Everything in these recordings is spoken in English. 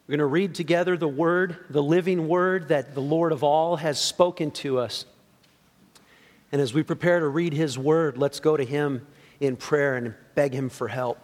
We're going to read together the Word, the living Word that the Lord of all has spoken to us. And as we prepare to read His Word, let's go to Him in prayer and beg Him for help.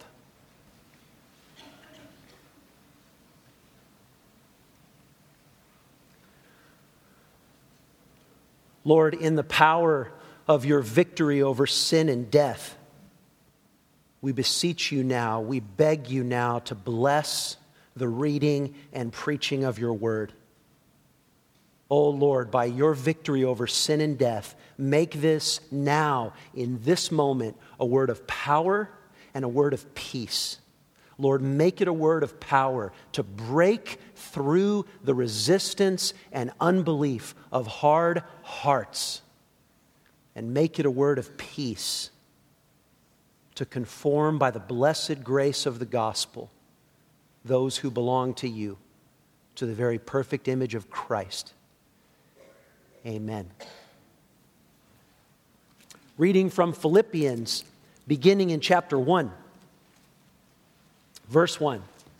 Lord, in the power of your victory over sin and death, we beseech you now, we beg you now to bless the reading and preaching of your word. Oh Lord, by your victory over sin and death, make this now, in this moment, a word of power and a word of peace. Lord, make it a word of power to break through the resistance and unbelief of hard hearts, and make it a word of peace to conform by the blessed grace of the gospel those who belong to you, to the very perfect image of Christ. Amen. Reading from Philippians, beginning in chapter 1. Verse 1.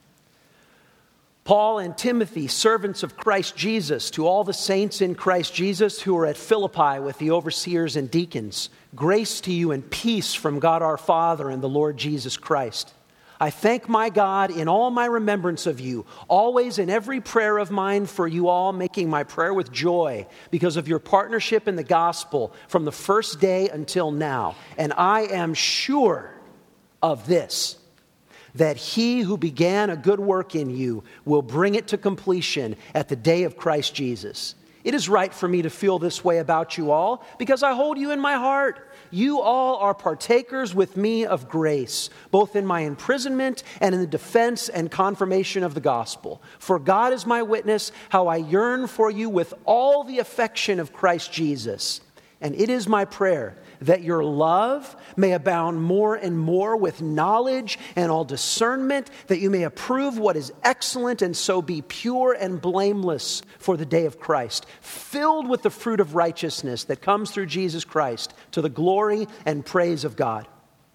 Paul and Timothy, servants of Christ Jesus, to all the saints in Christ Jesus who are at Philippi with the overseers and deacons, grace to you and peace from God our Father and the Lord Jesus Christ. I thank my God in all my remembrance of you, always in every prayer of mine for you all, making my prayer with joy because of your partnership in the gospel from the first day until now. And I am sure of this, that he who began a good work in you will bring it to completion at the day of Christ Jesus. It is right for me to feel this way about you all because I hold you in my heart. You all are partakers with me of grace, both in my imprisonment and in the defense and confirmation of the gospel. For God is my witness how I yearn for you with all the affection of Christ Jesus. And it is my prayer that your love may abound more and more with knowledge and all discernment, that you may approve what is excellent and so be pure and blameless for the day of Christ, filled with the fruit of righteousness that comes through Jesus Christ to the glory and praise of God.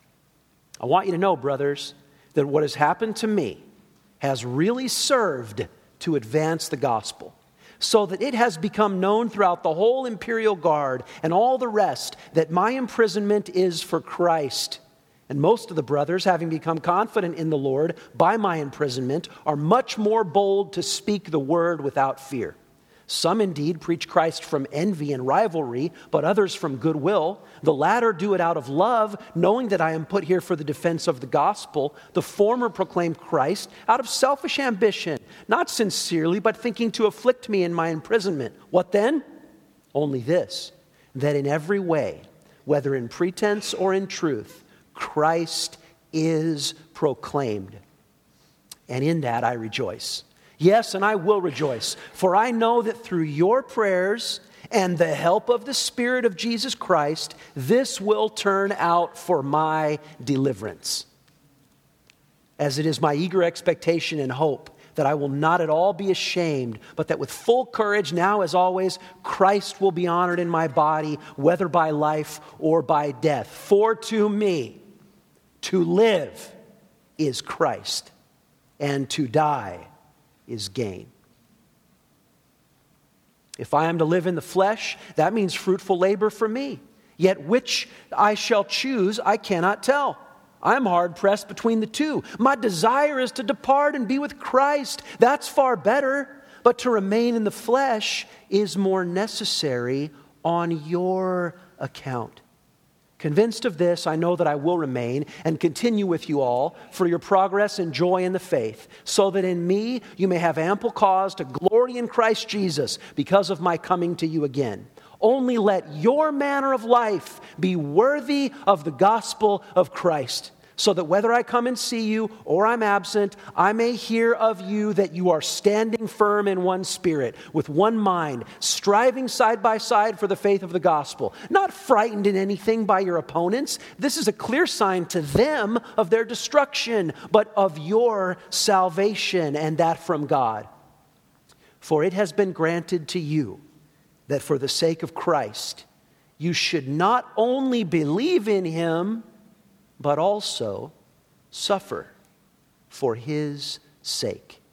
I want you to know, brothers, that what has happened to me has really served to advance the gospel, so that it has become known throughout the whole imperial guard and all the rest that my imprisonment is for Christ. And most of the brothers, having become confident in the Lord by my imprisonment, are much more bold to speak the word without fear. Some indeed preach Christ from envy and rivalry, but others from goodwill. The latter do it out of love, knowing that I am put here for the defense of the gospel. The former proclaim Christ out of selfish ambition, not sincerely, but thinking to afflict me in my imprisonment. What then? Only this, that in every way, whether in pretense or in truth, Christ is proclaimed. And in that I rejoice. Yes, and I will rejoice, for I know that through your prayers and the help of the Spirit of Jesus Christ, this will turn out for my deliverance. As it is my eager expectation and hope that I will not at all be ashamed, but that with full courage, now as always, Christ will be honored in my body, whether by life or by death. For to me, to live is Christ, and to die is gain. If I am to live in the flesh, that means fruitful labor for me. Yet which I shall choose, I cannot tell. I am hard pressed between the two. My desire is to depart and be with Christ. That's far better. But to remain in the flesh is more necessary on your account. Convinced of this, I know that I will remain and continue with you all for your progress and joy in the faith, so that in me you may have ample cause to glory in Christ Jesus because of my coming to you again. Only let your manner of life be worthy of the gospel of Christ, so that whether I come and see you or I'm absent, I may hear of you that you are standing firm in one spirit, with one mind, striving side by side for the faith of the gospel, not frightened in anything by your opponents. This is a clear sign to them of their destruction, but of your salvation, and that from God. For it has been granted to you that for the sake of Christ, you should not only believe in him, but also suffer for his sake.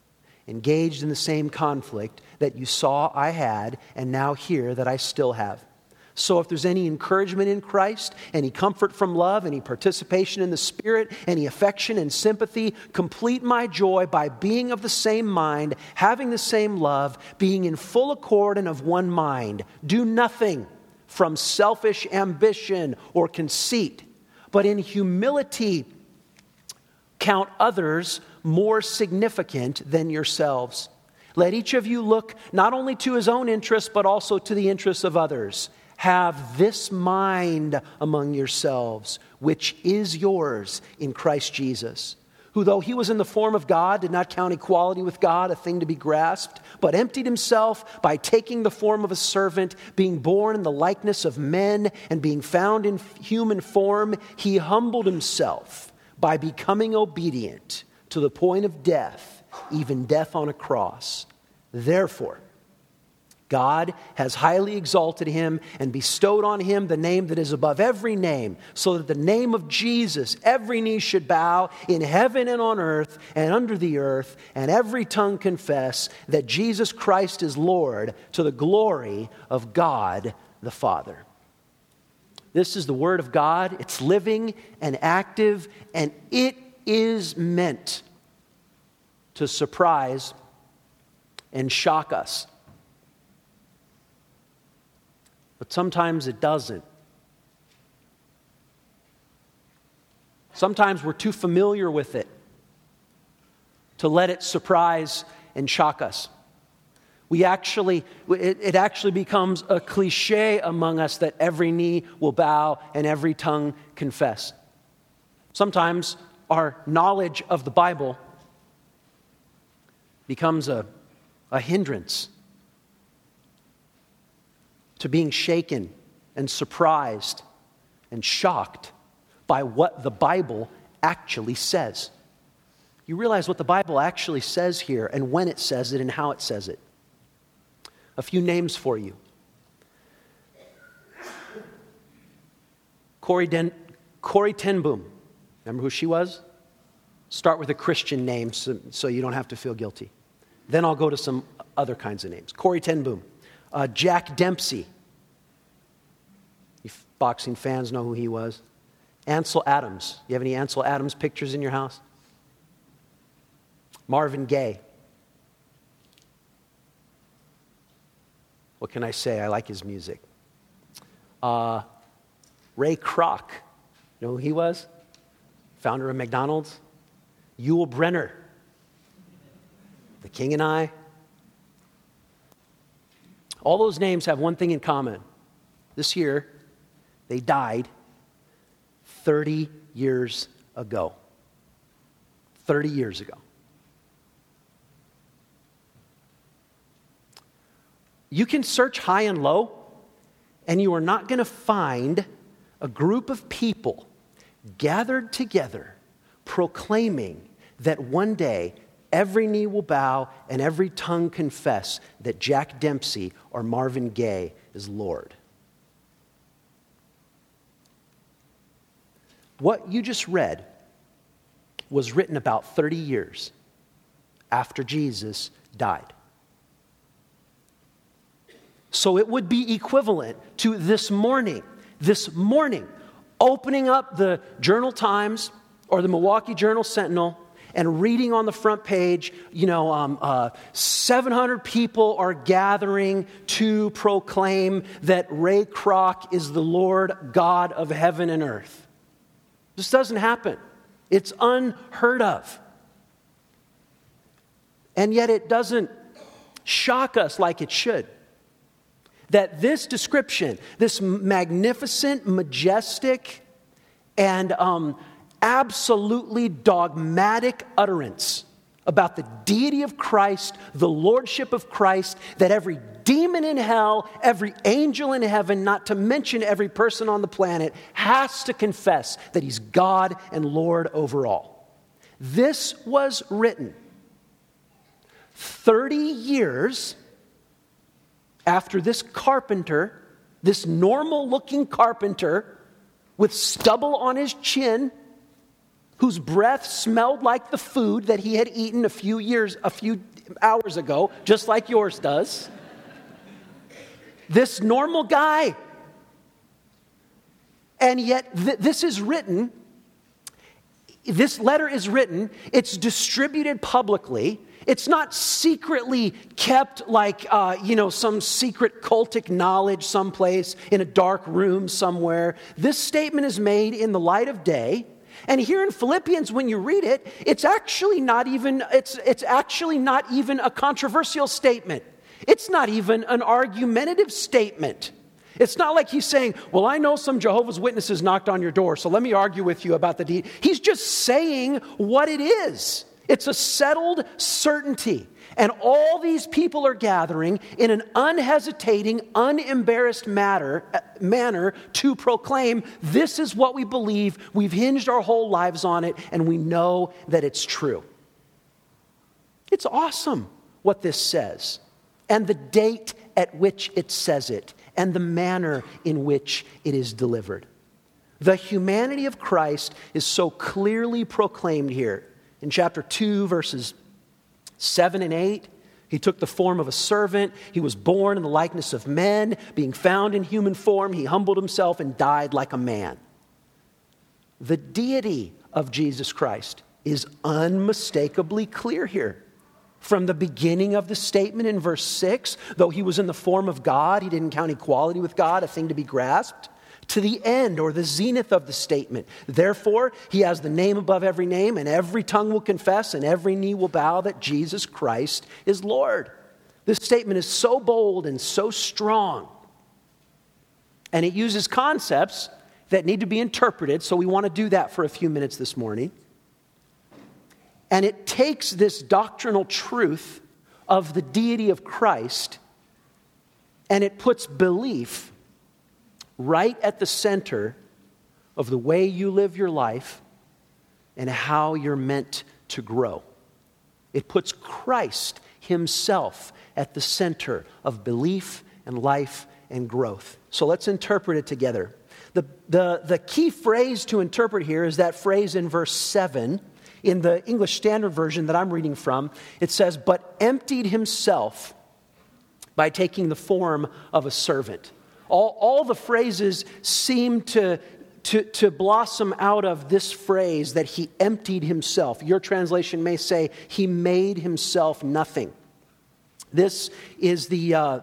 engaged in the same conflict that you saw I had and now hear that I still have. So if there's any encouragement in Christ, any comfort from love, any participation in the Spirit, any affection and sympathy, complete my joy by being of the same mind, having the same love, being in full accord and of one mind. Do nothing from selfish ambition or conceit, but in humility count others more significant than yourselves. Let each of you look not only to his own interests, but also to the interests of others. Have this mind among yourselves, which is yours in Christ Jesus, who though he was in the form of God, did not count equality with God a thing to be grasped, but emptied himself by taking the form of a servant, being born in the likeness of men, and being found in human form, he humbled himself by becoming obedient to the point of death, even death on a cross. Therefore, God has highly exalted him and bestowed on him the name that is above every name, so that the name of Jesus every knee should bow in heaven and on earth and under the earth, and every tongue confess that Jesus Christ is Lord, to the glory of God the Father. This is the Word of God. It's living and active, and it is meant to surprise and shock us. But sometimes it doesn't. Sometimes we're too familiar with it to let it surprise and shock us. It actually becomes a cliche among us that every knee will bow and every tongue confess. Sometimes our knowledge of the Bible becomes a hindrance to being shaken and surprised and shocked by what the Bible actually says. You realize what the Bible actually says here and when it says it and how it says it. A few names for you. Corrie ten Boom. Remember who she was? Start with a Christian name so you don't have to feel guilty. Then I'll go to some other kinds of names. Corrie ten Boom. Jack Dempsey. You boxing fans know who he was. Ansel Adams. You have any Ansel Adams pictures in your house? Marvin Gaye. What can I say? I like his music. Ray Kroc. You know who he was? Founder of McDonald's. Yul Brynner. The King and I. All those names have one thing in common. This year, they died 30 years ago. 30 years ago. You can search high and low, and you are not going to find a group of people gathered together proclaiming that one day every knee will bow and every tongue confess that Jack Dempsey or Marvin Gaye is Lord. What you just read was written about 30 years after Jesus died. So it would be equivalent to this morning, opening up the Journal Times or the Milwaukee Journal Sentinel and reading on the front page, 700 people are gathering to proclaim that Ray Kroc is the Lord God of heaven and earth. This doesn't happen. It's unheard of. And yet it doesn't shock us like it should. That this description, this magnificent, majestic, and absolutely dogmatic utterance about the deity of Christ, the lordship of Christ, that every demon in hell, every angel in heaven, not to mention every person on the planet, has to confess that he's God and Lord over all. This was written 30 years after this carpenter, this normal-looking carpenter with stubble on his chin, whose breath smelled like the food that he had eaten a few hours ago, just like yours does. This normal guy. And yet this letter is written, it's distributed publicly. It's not secretly kept like, some secret cultic knowledge someplace in a dark room somewhere. This statement is made in the light of day. And here in Philippians, when you read it, it's actually not even a controversial statement. It's not even an argumentative statement. It's not like he's saying, well, I know some Jehovah's Witnesses knocked on your door, so let me argue with you about the deed. He's just saying what it is. It's a settled certainty. And all these people are gathering in an unhesitating, unembarrassed manner to proclaim, this is what we believe, we've hinged our whole lives on it, and we know that it's true. It's awesome what this says, and the date at which it says it, and the manner in which it is delivered. The humanity of Christ is so clearly proclaimed here. In chapter 2, verses 7 and 8, he took the form of a servant. He was born in the likeness of men. Being found in human form, he humbled himself and died like a man. The deity of Jesus Christ is unmistakably clear here. From the beginning of the statement in verse 6, though he was in the form of God, he didn't count equality with God a thing to be grasped, to the end or the zenith of the statement. Therefore, he has the name above every name, and every tongue will confess and every knee will bow that Jesus Christ is Lord. This statement is so bold and so strong, and it uses concepts that need to be interpreted, so we want to do that for a few minutes this morning. And it takes this doctrinal truth of the deity of Christ and it puts belief right at the center of the way you live your life and how you're meant to grow. It puts Christ himself at the center of belief and life and growth. So let's interpret it together. The key phrase to interpret here is that phrase in verse 7. In the English Standard Version that I'm reading from, it says, but emptied himself by taking the form of a servant. All the phrases seem to blossom out of this phrase that he emptied himself. Your translation may say he made himself nothing. This is the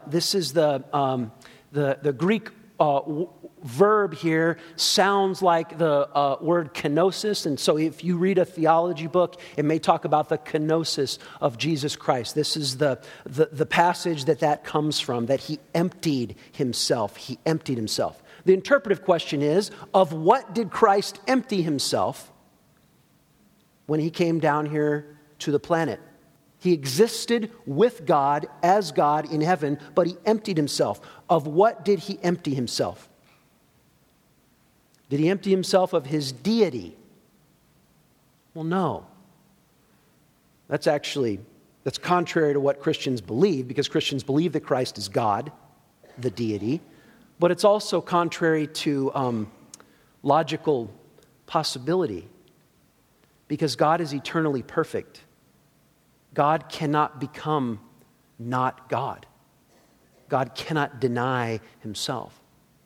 Greek verb here sounds like the word kenosis, and so if you read a theology book, it may talk about the kenosis of Jesus Christ. This is the passage that comes from, that he emptied himself. He emptied himself. The interpretive question is, of what did Christ empty himself when he came down here to the planet? He existed with God as God in heaven, but he emptied himself. Of what did he empty himself? Did he empty himself of his deity? Well, no. That's contrary to what Christians believe, because Christians believe that Christ is God, the deity, but it's also contrary to logical possibility, because God is eternally perfect. God cannot become not God. God cannot deny himself.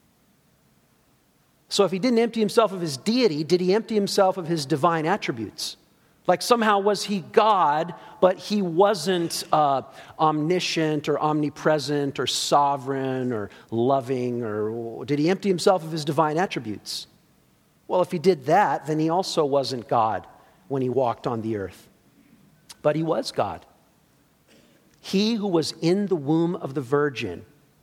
So if he didn't empty himself of his deity, did he empty himself of his divine attributes? Like somehow was he God, but he wasn't omniscient or omnipresent or sovereign or loving, or did he empty himself of his divine attributes? Well, if he did that, then he also wasn't God when he walked on the earth. But he was God. He who was in the womb of the Virgin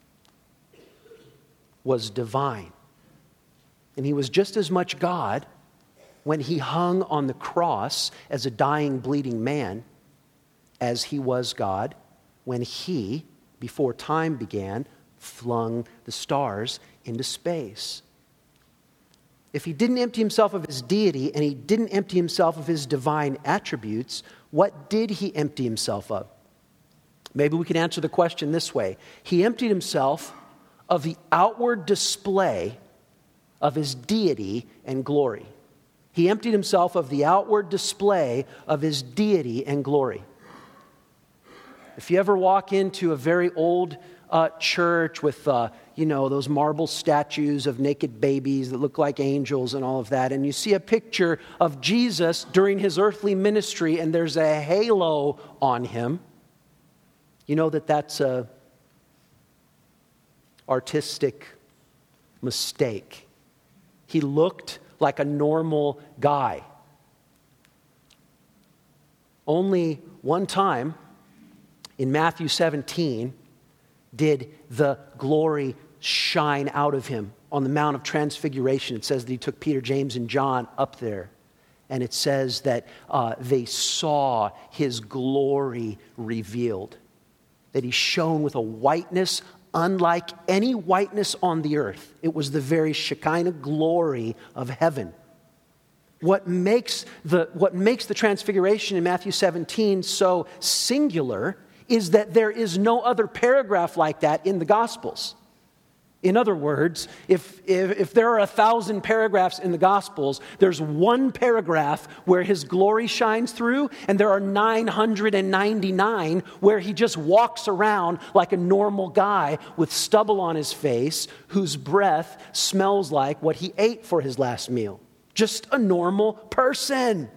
was divine. And he was just as much God when he hung on the cross as a dying, bleeding man as he was God when he, before time began, flung the stars into space. If he didn't empty himself of his deity and he didn't empty himself of his divine attributes, what did he empty himself of? Maybe we can answer the question this way. He emptied himself of the outward display of his deity and glory. He emptied himself of the outward display of his deity and glory. If you ever walk into a very old church with, those marble statues of naked babies that look like angels and all of that, and you see a picture of Jesus during his earthly ministry and there's a halo on him, you know that's a artistic mistake. He looked like a normal guy. Only one time in Matthew 17 did the glory shine out of him on the Mount of Transfiguration. It says that he took Peter, James, and John up there. And it says that they saw his glory revealed. That he shone with a whiteness unlike any whiteness on the earth. It was the very Shekinah glory of heaven. What makes the transfiguration in Matthew 17 so singular is that there is no other paragraph like that in the Gospels. In other words, if there are 1,000 paragraphs in the Gospels, there's one paragraph where his glory shines through, and there are 999 where he just walks around like a normal guy with stubble on his face, whose breath smells like what he ate for his last meal. Just a normal person.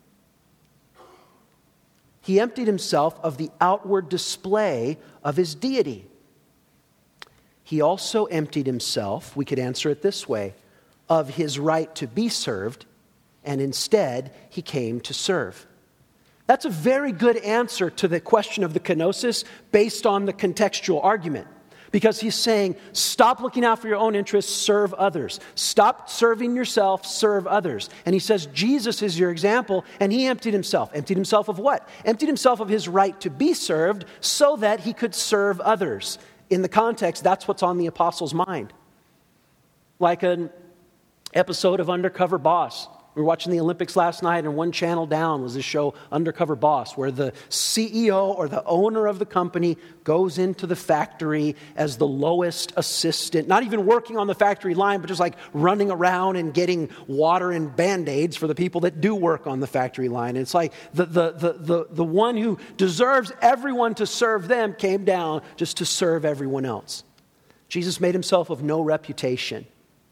He emptied himself of the outward display of his deity. He also emptied himself, we could answer it this way, of his right to be served, and instead he came to serve. That's a very good answer to the question of the kenosis based on the contextual argument. Because he's saying, stop looking out for your own interests, serve others. Stop serving yourself, serve others. And he says, Jesus is your example, and he emptied himself. Emptied himself of what? Emptied himself of his right to be served so that he could serve others. In the context, that's what's on the apostles' mind. Like an episode of Undercover Boss. We were watching the Olympics last night, and one channel down was this show, Undercover Boss, where the CEO or the owner of the company goes into the factory as the lowest assistant, not even working on the factory line, but just like running around and getting water and Band-Aids for the people that do work on the factory line. And it's like the one who deserves everyone to serve them came down just to serve everyone else. Jesus made himself of no reputation.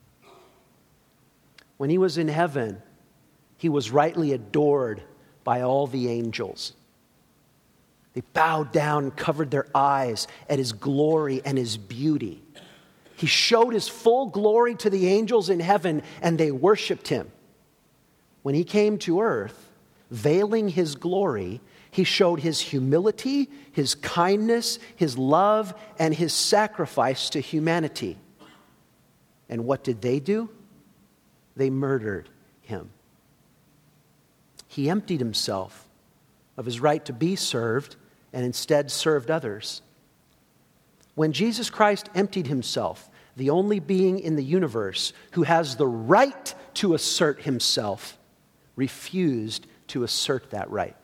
When he was in heaven, he was rightly adored by all the angels. They bowed down and covered their eyes at his glory and his beauty. He showed his full glory to the angels in heaven, and they worshiped him. When he came to earth, veiling his glory, he showed his humility, his kindness, his love, and his sacrifice to humanity. And what did they do? They murdered him. He emptied himself of his right to be served and instead served others. When Jesus Christ emptied himself, the only being in the universe who has the right to assert himself refused to assert that right.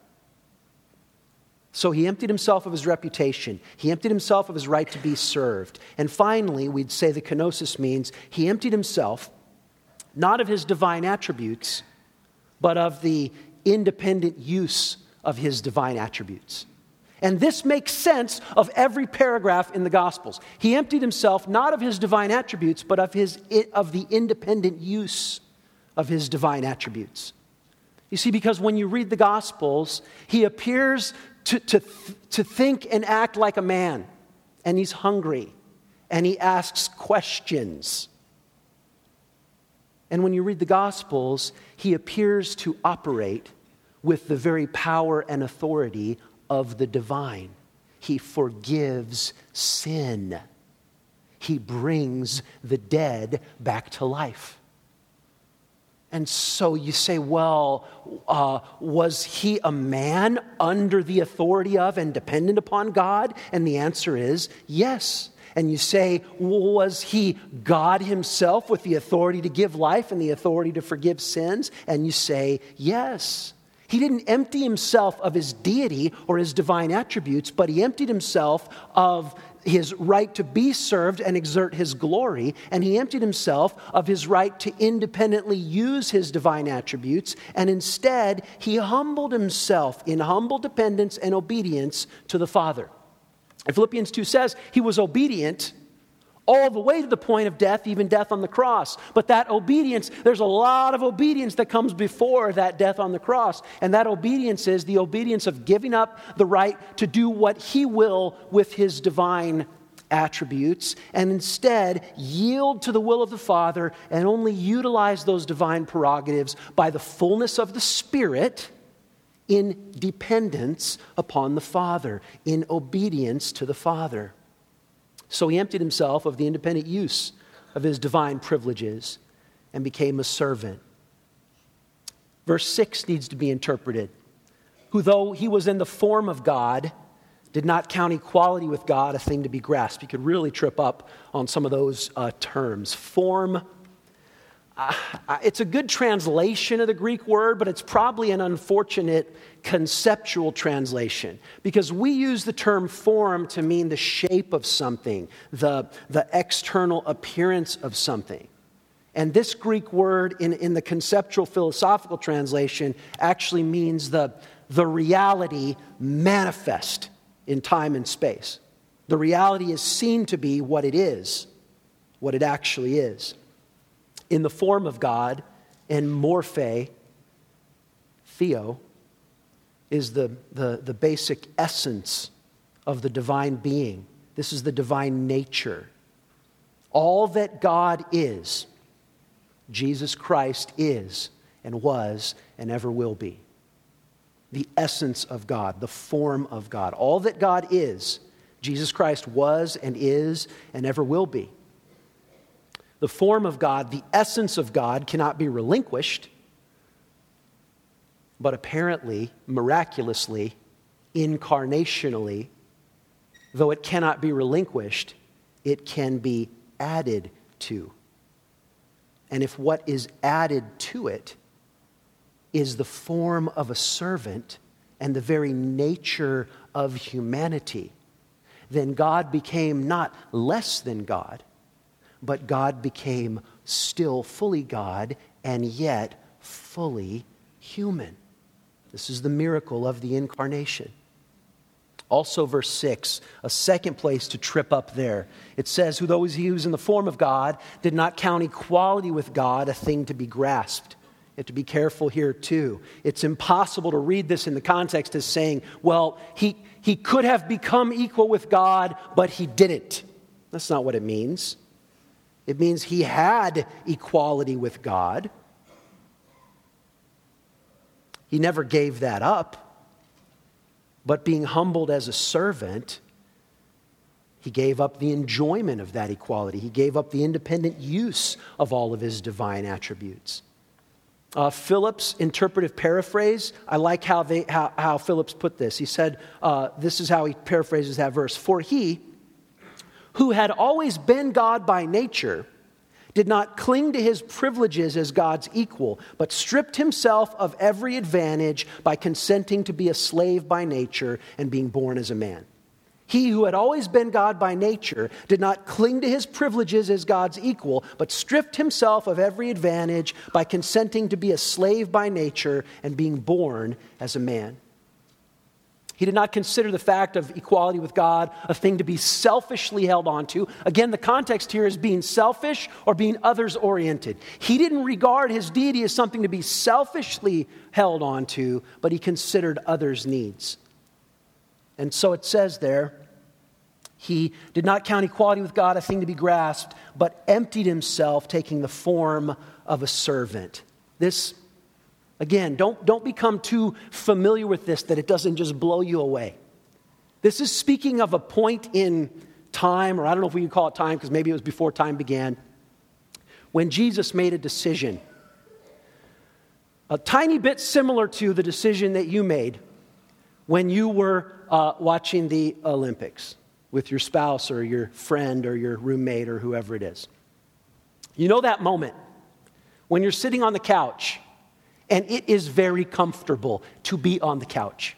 So he emptied himself of his reputation. He emptied himself of his right to be served. And finally, we'd say the kenosis means he emptied himself not of his divine attributes, but of the independent use of his divine attributes. And this makes sense of every paragraph in the Gospels. He emptied himself not of his divine attributes, but of the independent use of his divine attributes. You see, because when you read the Gospels, he appears to think and act like a man, and he's hungry, and he asks questions. And when you read the Gospels, he appears to operate with the very power and authority of the divine. He forgives sin. He brings the dead back to life. And so you say, well, was he a man under the authority of and dependent upon God? And the answer is yes. And you say, was he God himself with the authority to give life and the authority to forgive sins? And you say, yes. He didn't empty himself of his deity or his divine attributes, but he emptied himself of his right to be served and exert his glory, and he emptied himself of his right to independently use his divine attributes, and instead he humbled himself in humble dependence and obedience to the Father. And Philippians 2 says he was obedient all the way to the point of death, even death on the cross. But that obedience, there's a lot of obedience that comes before that death on the cross. And that obedience is the obedience of giving up the right to do what he will with his divine attributes, and instead yield to the will of the Father and only utilize those divine prerogatives by the fullness of the Spirit in dependence upon the Father, in obedience to the Father. So he emptied himself of the independent use of his divine privileges and became a servant. Verse 6 needs to be interpreted. Who, though he was in the form of God, did not count equality with God a thing to be grasped. You could really trip up on some of those terms. Form, it's a good translation of the Greek word, but it's probably an unfortunate conceptual translation, because we use the term form to mean the shape of something, the external appearance of something. And this Greek word in the conceptual philosophical translation actually means the reality manifest in time and space. The reality is seen to be what it is, what it actually is. In the form of God, and morphe, theo, is the basic essence of the divine being. This is the divine nature. All that God is, Jesus Christ is and was and ever will be. The essence of God, the form of God. All that God is, Jesus Christ was and is and ever will be. The form of God, the essence of God cannot be relinquished, but apparently, miraculously, incarnationally, though it cannot be relinquished, it can be added to. And if what is added to it is the form of a servant and the very nature of humanity, then God became not less than God, but God became still fully God and yet fully human. This is the miracle of the incarnation. Also, verse 6, a second place to trip up there. It says, who though he was in the form of God, did not count equality with God a thing to be grasped. You have to be careful here too. It's impossible to read this in the context as saying, well, he could have become equal with God, but he didn't. That's not what it means. It means he had equality with God. He never gave that up. But being humbled as a servant, he gave up the enjoyment of that equality. He gave up the independent use of all of his divine attributes. Phillips' interpretive paraphrase, I like how Phillips put this. He said, this is how he paraphrases that verse. For he, who had always been God by nature, did not cling to his privileges as God's equal, but stripped himself of every advantage by consenting to be a slave by nature and being born as a man. He who had always been God by nature did not cling to his privileges as God's equal, but stripped himself of every advantage by consenting to be a slave by nature and being born as a man. He did not consider the fact of equality with God a thing to be selfishly held onto. Again, the context here is being selfish or being others-oriented. He didn't regard his deity as something to be selfishly held onto, but he considered others' needs. And so it says there, he did not count equality with God a thing to be grasped, but emptied himself, taking the form of a servant. This, again, don't become too familiar with this that it doesn't just blow you away. This is speaking of a point in time, or I don't know if we can call it time because maybe it was before time began, when Jesus made a decision. A tiny bit similar to the decision that you made when you were watching the Olympics with your spouse or your friend or your roommate or whoever it is. You know that moment when you're sitting on the couch and it is very comfortable to be on the couch.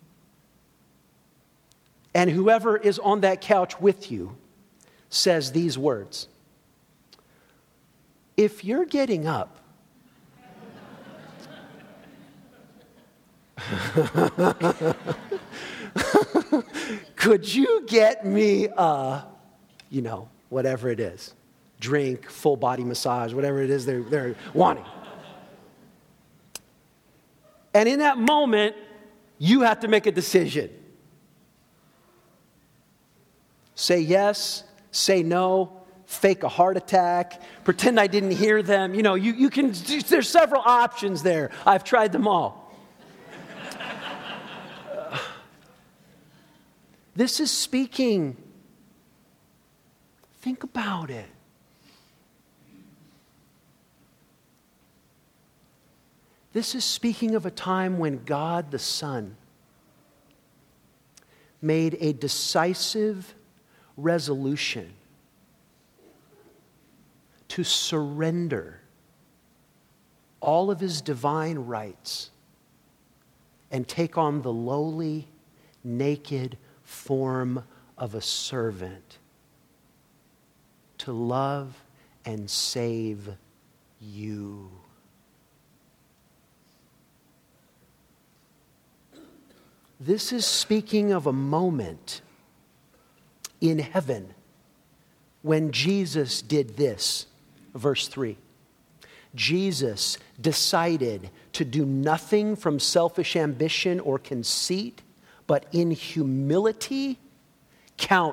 And whoever is on that couch with you says these words. If you're getting up, could you get me whatever it is, drink, full body massage, whatever it is they're wanting. And in that moment, you have to make a decision. Say yes, say no, fake a heart attack, pretend I didn't hear them. You can, there's several options there. I've tried them all. This is speaking. Think about it. This is speaking of a time when God the Son made a decisive resolution to surrender all of his divine rights and take on the lowly, naked form of a servant to love and save you. This is speaking of a moment in heaven when Jesus did this. Verse 3. Jesus decided to do nothing from selfish ambition or conceit, but in humility count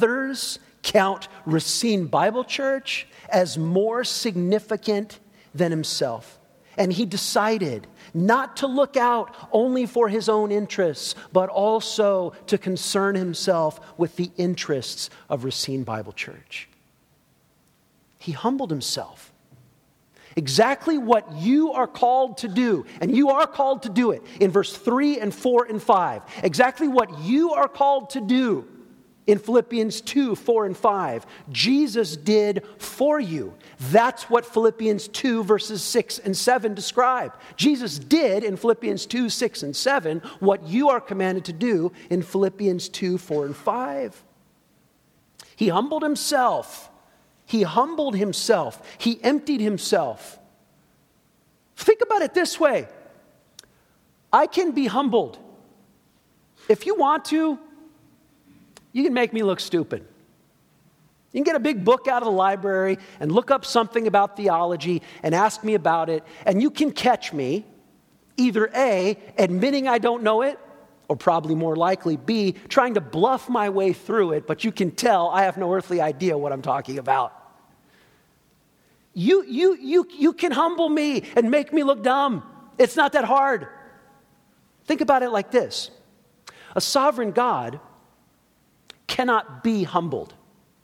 Racine Bible Church as more significant than himself. And he decided not to look out only for his own interests, but also to concern himself with the interests of Racine Bible Church. He humbled himself. Exactly what you are called to do, and you are called to do it in verse 3 and 4 and 5. Exactly what you are called to do in Philippians 2, 4 and 5. Jesus did for you. That's what Philippians 2 verses 6 and 7 describe. Jesus did in Philippians 2, 6 and 7 what you are commanded to do in Philippians 2, 4 and 5. He humbled himself. He humbled himself. He emptied himself. Think about it this way. I can be humbled. If you want to, you can make me look stupid. You can get a big book out of the library and look up something about theology and ask me about it, and you can catch me either A, admitting I don't know it, or probably more likely B, trying to bluff my way through it, but you can tell I have no earthly idea what I'm talking about. You can humble me and make me look dumb. It's not that hard. Think about it like this. A sovereign God cannot be humbled.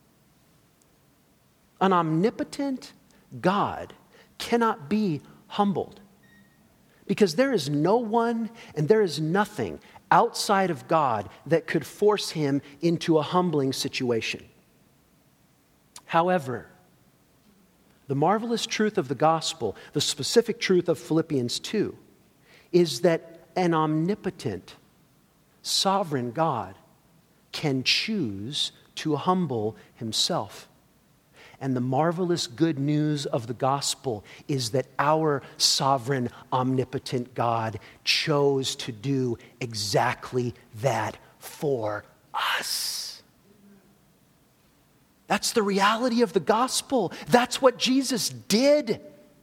An omnipotent God cannot be humbled. Because there is no one and there is nothing outside of God that could force him into a humbling situation. However, the marvelous truth of the gospel, the specific truth of Philippians 2, is that an omnipotent, sovereign God can choose to humble himself. And the marvelous good news of the gospel is that our sovereign, omnipotent God chose to do exactly that for us. That's the reality of the gospel. That's what Jesus did.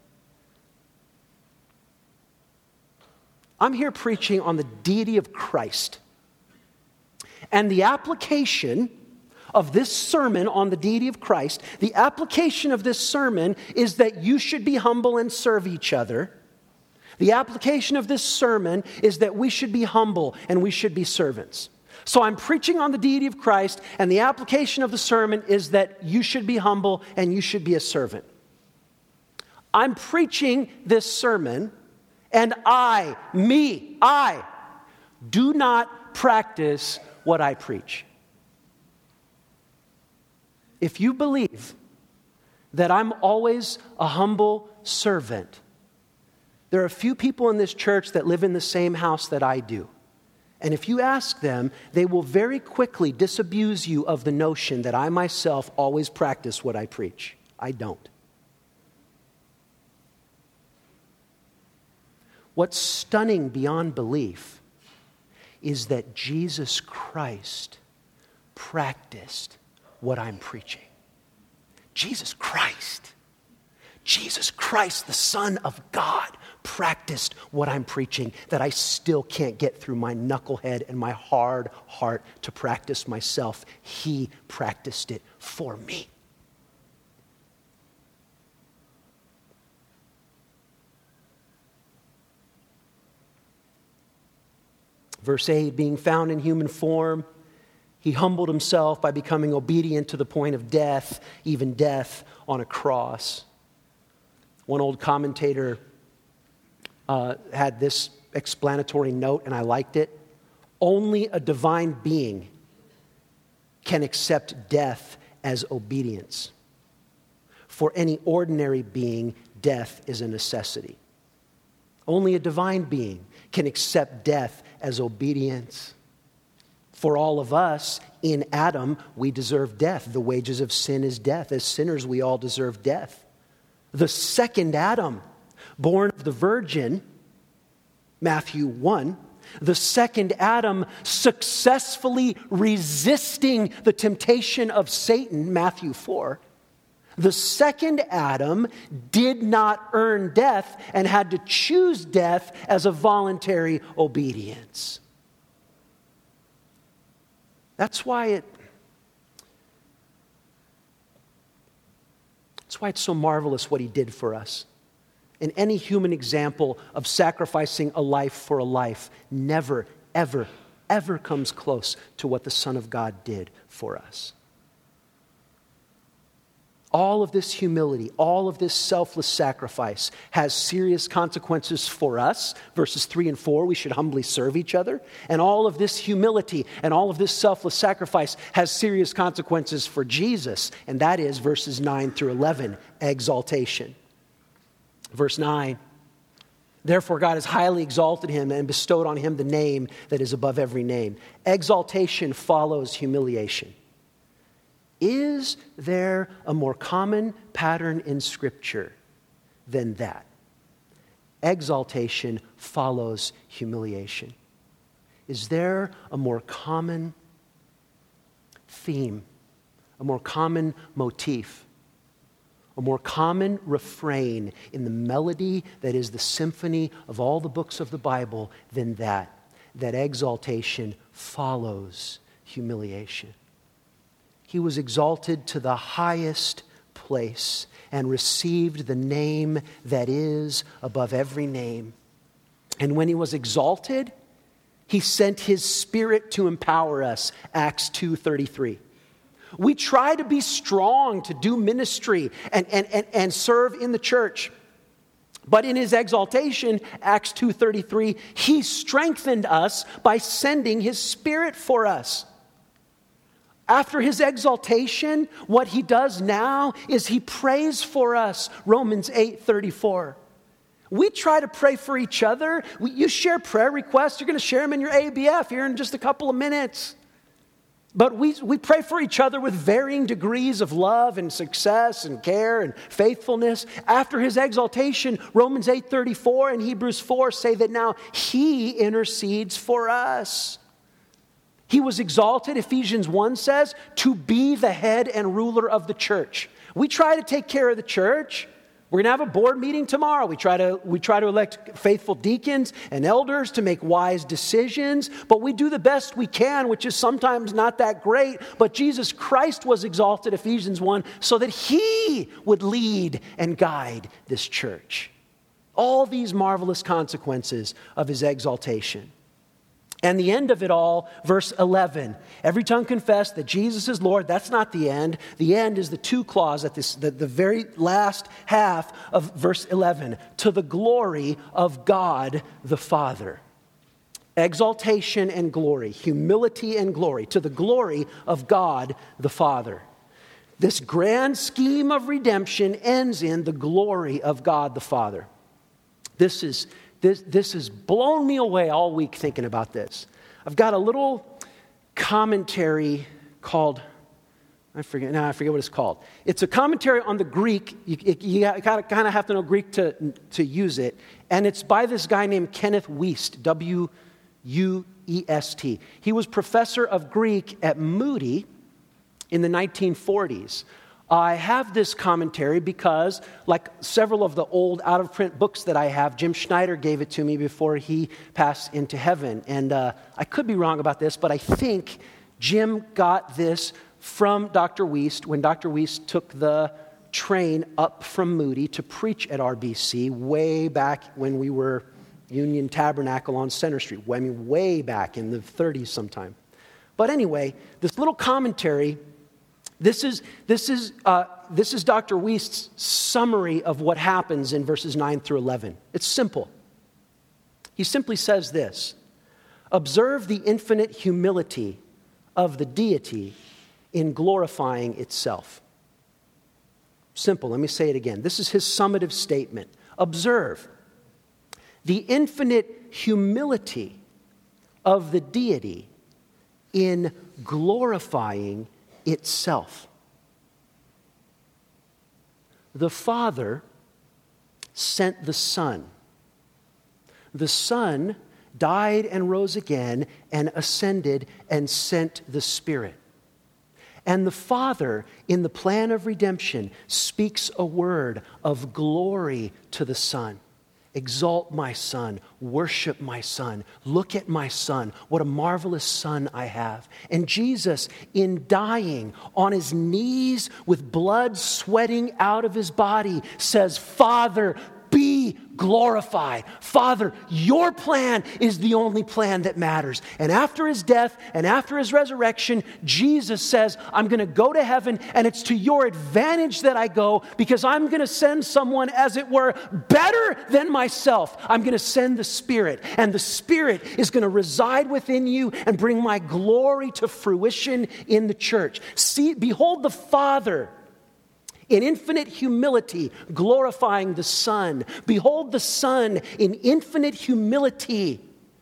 I'm here preaching on the deity of Christ. And the application of this sermon on the deity of Christ, the application of this sermon is that you should be humble and serve each other. The application of this sermon is that we should be humble and we should be servants. So I'm preaching on the deity of Christ, and the application of the sermon is that you should be humble and you should be a servant. I'm preaching this sermon, and I do not practice what I preach. If you believe that I'm always a humble servant, there are a few people in this church that live in the same house that I do. And if you ask them, they will very quickly disabuse you of the notion that I myself always practice what I preach. I don't. What's stunning beyond belief is that Jesus Christ practiced what I'm preaching. Jesus Christ, the Son of God, practiced what I'm preaching that I still can't get through my knucklehead and my hard heart to practice myself. He practiced it for me. Verse 8, being found in human form, he humbled himself by becoming obedient to the point of death, even death on a cross. One old commentator had this explanatory note, and I liked it. Only a divine being can accept death as obedience. For any ordinary being, death is a necessity. Only a divine being can accept death as obedience. For all of us, in Adam, we deserve death. The wages of sin is death. As sinners, we all deserve death. The second Adam, born of the virgin, Matthew 1, the second Adam successfully resisting the temptation of Satan, Matthew 4. The second Adam did not earn death and had to choose death as a voluntary obedience. That's why it's so marvelous what he did for us. And any human example of sacrificing a life for a life never, ever, ever comes close to what the Son of God did for us. All of this humility, all of this selfless sacrifice has serious consequences for us. Verses 3 and 4, we should humbly serve each other. And all of this humility and all of this selfless sacrifice has serious consequences for Jesus. And that is verses 9 through 11, exaltation. Verse 9, therefore God has highly exalted him and bestowed on him the name that is above every name. Exaltation follows humiliation. Is there a more common pattern in Scripture than that? Exaltation follows humiliation. Is there a more common theme, a more common motif, a more common refrain in the melody that is the symphony of all the books of the Bible than that? That exaltation follows humiliation. He was exalted to the highest place and received the name that is above every name. And when he was exalted, he sent his Spirit to empower us, Acts 2:33. We try to be strong to do ministry and serve in the church. But in his exaltation, Acts 2:33, he strengthened us by sending his Spirit for us. After his exaltation, what he does now is he prays for us, Romans 8:34. We try to pray for each other. You share prayer requests. You're going to share them in your ABF here in just a couple of minutes. But we pray for each other with varying degrees of love and success and care and faithfulness. After his exaltation, Romans 8:34 and Hebrews 4 say that now he intercedes for us. He was exalted, Ephesians 1 says, to be the head and ruler of the church. We try to take care of the church. We're going to have a board meeting tomorrow. We try to elect faithful deacons and elders to make wise decisions, but we do the best we can, which is sometimes not that great. But Jesus Christ was exalted, Ephesians 1, so that he would lead and guide this church. All these marvelous consequences of his exaltation. And the end of it all, verse 11. Every tongue confess that Jesus is Lord. That's not the end. The end is the two clause at the very last half of verse 11. To the glory of God the Father. Exaltation and glory. Humility and glory. To the glory of God the Father. This grand scheme of redemption ends in the glory of God the Father. This has blown me away all week thinking about this. I've got a little commentary called, I forget what it's called. It's a commentary on the Greek. You kind of have to know Greek to use it. And it's by this guy named Kenneth Wuest, W-E-S-T. W-E-S-T. He was professor of Greek at Moody in the 1940s. I have this commentary because, like several of the old out-of-print books that I have, Jim Schneider gave it to me before he passed into heaven. And I could be wrong about this, but I think Jim got this from Dr. Wiest when Dr. Wiest took the train up from Moody to preach at RBC way back when we were Union Tabernacle on Center Street. I mean, way back in the 30s sometime. But anyway, this little commentary, this is Dr. Wiest's summary of what happens in verses 9 through 11. It's simple. He simply says this: observe the infinite humility of the deity in glorifying itself. Simple. Let me say it again. This is his summative statement. Observe the infinite humility of the deity in glorifying itself. The Father sent the Son. The Son died and rose again and ascended and sent the Spirit. And the Father, in the plan of redemption, speaks a word of glory to the Son. Exalt my Son, worship my Son, look at my Son, what a marvelous Son I have. And Jesus, in dying on his knees with blood sweating out of his body, says, Father, be glorified. Father, your plan is the only plan that matters. And after his death and after his resurrection, Jesus says, I'm going to go to heaven, and it's to your advantage that I go, because I'm going to send someone, as it were, better than myself. I'm going to send the Spirit, and the Spirit is going to reside within you and bring my glory to fruition in the church. See, behold the Father in infinite humility, glorifying the Son. Behold the Son in infinite humility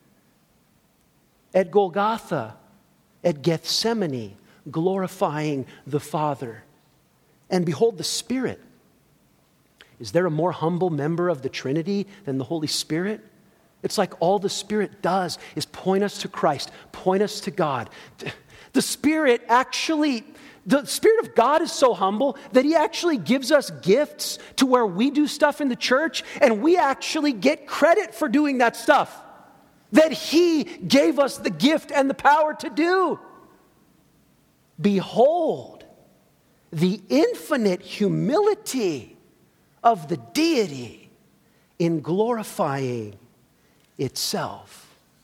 at Golgotha, at Gethsemane, glorifying the Father. And behold the Spirit. Is there a more humble member of the Trinity than the Holy Spirit? It's like all the Spirit does is point us to Christ, point us to God. The Spirit of God is so humble that he actually gives us gifts to where we do stuff in the church and we actually get credit for doing that stuff that he gave us the gift and the power to do. Behold the infinite humility of the deity in glorifying itself.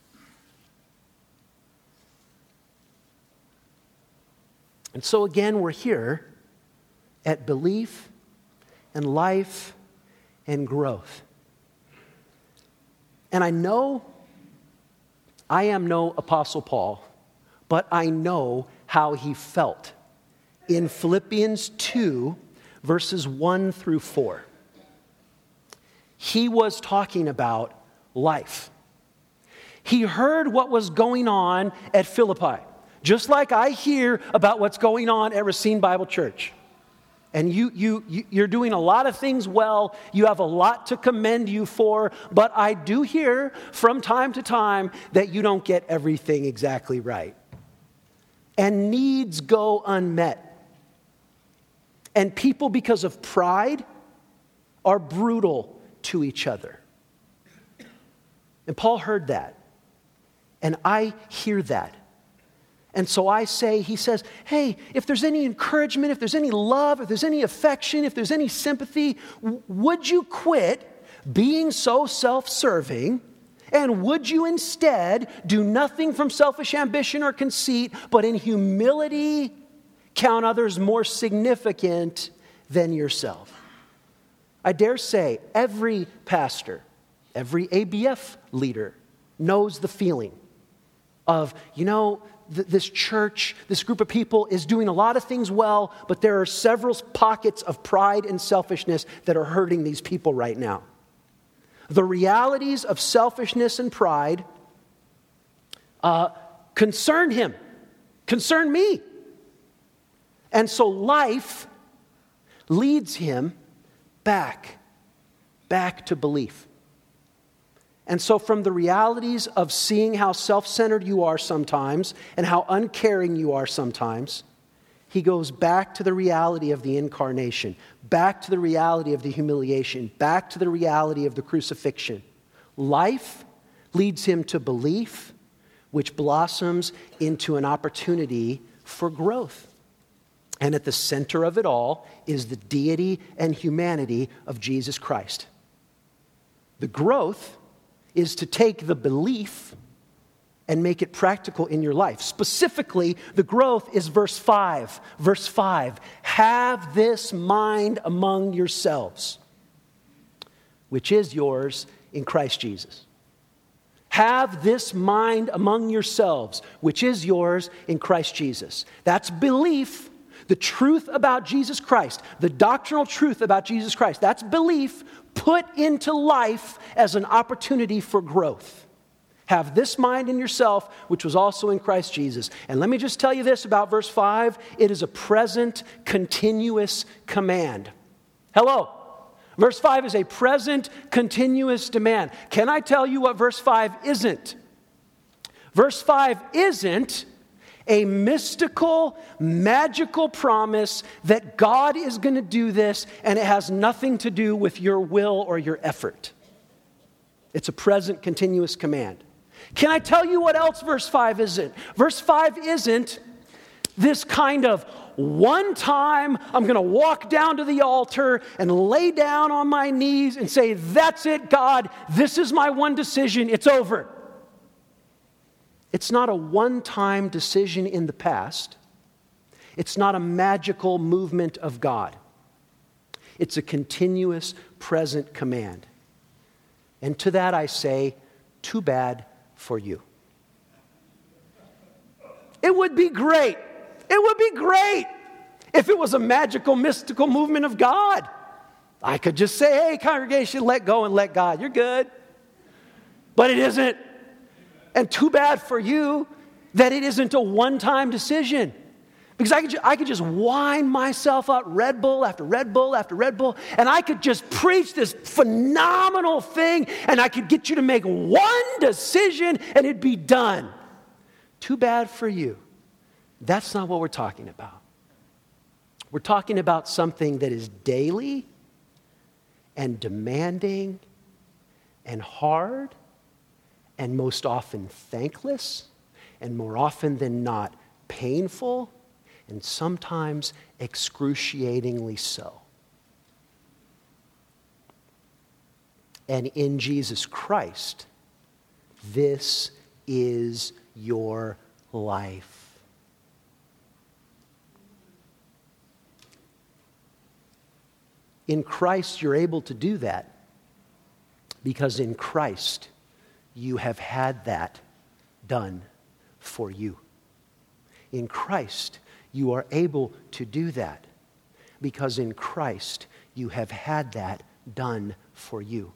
And so again, we're here at belief and life and growth. And I know I am no Apostle Paul, but I know how he felt in Philippians 2, verses 1 through 4. He was talking about life. He heard what was going on at Philippi. Just like I hear about what's going on at Racine Bible Church. And you're doing a lot of things well. You have a lot to commend you for. But I do hear from time to time that you don't get everything exactly right. And needs go unmet. And people, because of pride, are brutal to each other. And Paul heard that. And I hear that. And so he says, hey, if there's any encouragement, if there's any love, if there's any affection, if there's any sympathy, would you quit being so self-serving? And would you instead do nothing from selfish ambition or conceit, but in humility count others more significant than yourself? I dare say every pastor, every ABF leader knows the feeling of, this church, this group of people is doing a lot of things well, but there are several pockets of pride and selfishness that are hurting these people right now. The realities of selfishness and pride concern him, concern me. And so life leads him back to belief. And so from the realities of seeing how self-centered you are sometimes and how uncaring you are sometimes, he goes back to the reality of the incarnation, back to the reality of the humiliation, back to the reality of the crucifixion. Life leads him to belief, which blossoms into an opportunity for growth. And at the center of it all is the deity and humanity of Jesus Christ. The growth is to take the belief and make it practical in your life. Specifically, the growth is verse 5. Verse 5, have this mind among yourselves, which is yours in Christ Jesus. Have this mind among yourselves, which is yours in Christ Jesus. That's belief. The truth about Jesus Christ, the doctrinal truth about Jesus Christ, that's belief put into life as an opportunity for growth. Have this mind in yourself, which was also in Christ Jesus. And let me just tell you this about verse 5. It is a present, continuous command. Hello. Verse 5 is a present, continuous demand. Can I tell you what verse 5 isn't? Verse 5 isn't a mystical, magical promise that God is going to do this and it has nothing to do with your will or your effort. It's a present, continuous command. Can I tell you what else verse 5 isn't? Verse 5 isn't this kind of one time I'm going to walk down to the altar and lay down on my knees and say, that's it, God, this is my one decision, it's over. It's not a one-time decision in the past. It's not a magical movement of God. It's a continuous present command. And to that I say, too bad for you. It would be great. It would be great if it was a magical, mystical movement of God. I could just say, hey, congregation, let go and let God. You're good. But it isn't. And too bad for you that it isn't a one-time decision. Because I could just wind myself up Red Bull after Red Bull after Red Bull, and I could just preach this phenomenal thing, and I could get you to make one decision, and it'd be done. Too bad for you. That's not what we're talking about. We're talking about something that is daily and demanding and hard and most often thankless and more often than not painful and sometimes excruciatingly so. And in Jesus Christ, this is your life. In Christ, you're able to do that because in Christ, you have had that done for you. In Christ, you are able to do that because in Christ, you have had that done for you.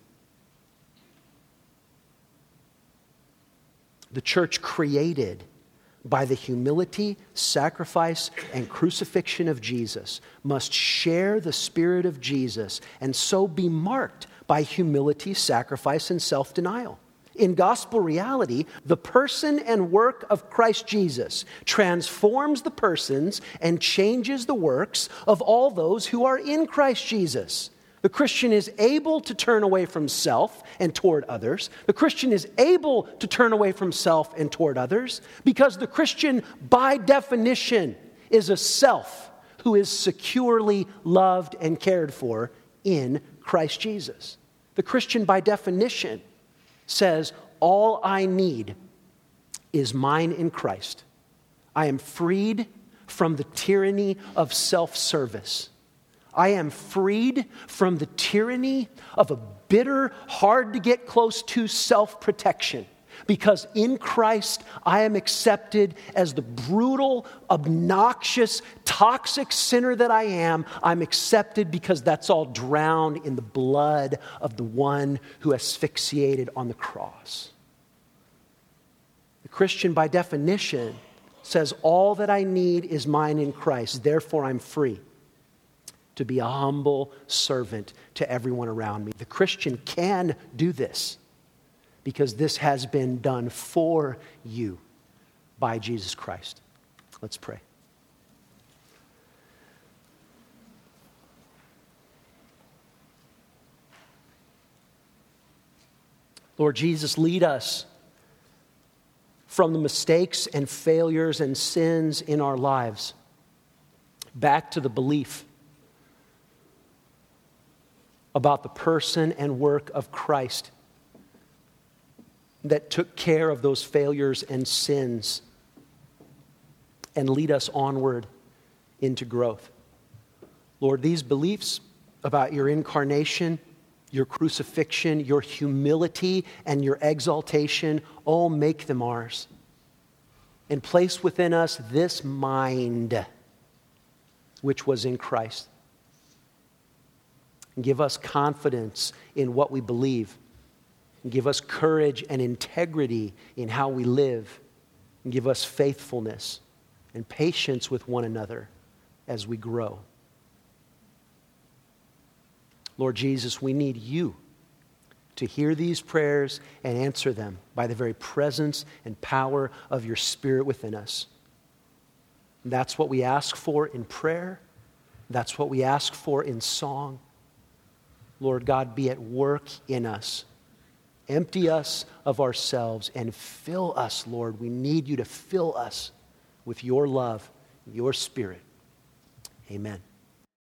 The church created by the humility, sacrifice, and crucifixion of Jesus must share the Spirit of Jesus and so be marked by humility, sacrifice, and self-denial. In gospel reality, the person and work of Christ Jesus transforms the persons and changes the works of all those who are in Christ Jesus. The Christian is able to turn away from self and toward others. The Christian is able to turn away from self and toward others because the Christian, by definition, is a self who is securely loved and cared for in Christ Jesus. The Christian, by definition, says, all I need is mine in Christ. I am freed from the tyranny of self-service. I am freed from the tyranny of a bitter, hard to get close to self-protection. Because in Christ, I am accepted as the brutal, obnoxious, toxic sinner that I am. I'm accepted because that's all drowned in the blood of the one who asphyxiated on the cross. The Christian, by definition, says, all that I need is mine in Christ. Therefore, I'm free to be a humble servant to everyone around me. The Christian can do this because this has been done for you by Jesus Christ. Let's pray. Lord Jesus, lead us from the mistakes and failures and sins in our lives back to the belief about the person and work of Christ that took care of those failures and sins and lead us onward into growth. Lord, these beliefs about your incarnation, your crucifixion, your humility, and your exaltation, oh, make them ours. And place within us this mind which was in Christ. And give us confidence in what we believe. And give us courage and integrity in how we live. And give us faithfulness and patience with one another as we grow. Lord Jesus, we need you to hear these prayers and answer them by the very presence and power of your Spirit within us. And that's what we ask for in prayer. That's what we ask for in song. Lord God, be at work in us. Empty us of ourselves and fill us, Lord. We need you to fill us with your love, your Spirit. Amen.